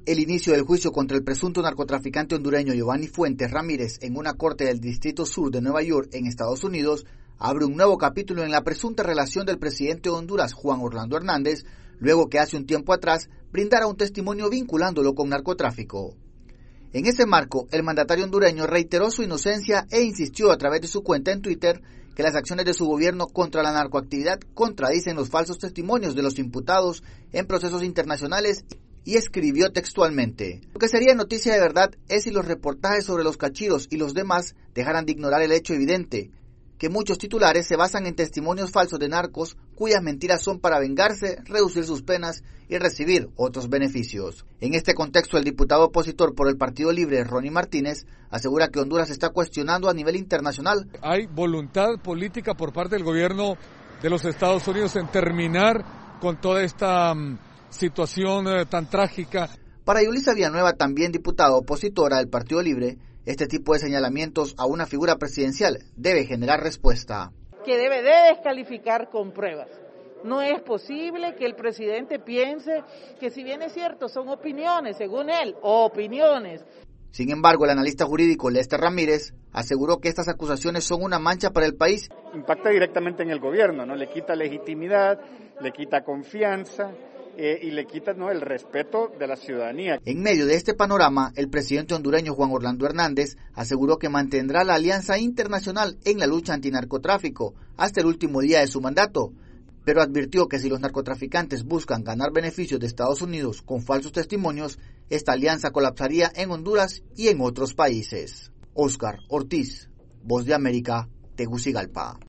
El inicio del juicio contra el presunto narcotraficante hondureño Giovanni Fuentes Ramírez en una corte del Distrito Sur de Nueva York, en Estados Unidos, abre un nuevo capítulo en la presunta relación del presidente de Honduras, Juan Orlando Hernández, luego que hace un tiempo atrás brindara un testimonio vinculándolo con narcotráfico. En ese marco, el mandatario hondureño reiteró su inocencia e insistió a través de su cuenta en Twitter que las acciones de su gobierno contra la narcoactividad contradicen los falsos testimonios de los imputados en procesos internacionales y escribió textualmente: "Lo que sería noticia de verdad es si los reportajes sobre los cachiros y los demás dejaran de ignorar el hecho evidente, que muchos titulares se basan en testimonios falsos de narcos cuyas mentiras son para vengarse, reducir sus penas y recibir otros beneficios". En este contexto, el diputado opositor por el Partido Libre, Ronnie Martínez, asegura que Honduras está cuestionando a nivel internacional. Hay voluntad política por parte del gobierno de los Estados Unidos en terminar con toda esta situación tan trágica. Para Yulisa Villanueva, también diputada opositora del Partido Libre, este tipo de señalamientos a una figura presidencial debe generar respuesta. Que debe de descalificar con pruebas. No es posible que el presidente piense que, si bien es cierto, son opiniones, según él, opiniones. Sin embargo, el analista jurídico Lester Ramírez aseguró que estas acusaciones son una mancha para el país. Impacta directamente en el gobierno, ¿no? Le quita legitimidad, le quita confianza y le quita, ¿no?, el respeto de la ciudadanía. En medio de este panorama, el presidente hondureño Juan Orlando Hernández aseguró que mantendrá la alianza internacional en la lucha antinarcotráfico hasta el último día de su mandato, pero advirtió que si los narcotraficantes buscan ganar beneficios de Estados Unidos con falsos testimonios, esta alianza colapsaría en Honduras y en otros países. Óscar Ortiz, Voz de América, Tegucigalpa.